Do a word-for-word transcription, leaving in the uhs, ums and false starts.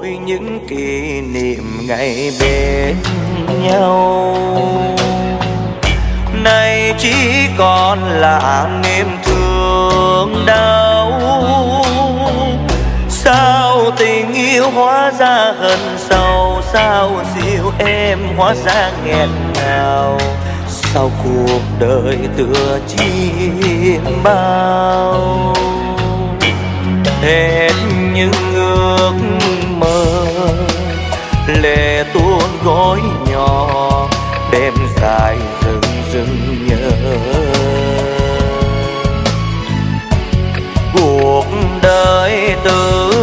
ôi những kỷ niệm ngày bên nhau, nay chỉ còn là niềm thương đau. Sao tình yêu hóa ra hận sâu, sao dịu em hóa ra nghẹn ngào, sao cuộc đời tựa chim bao. Hết những ước mơ lệ tuôn gối nhỏ, đêm dài rừng rừng nhớ. Cuộc đời từ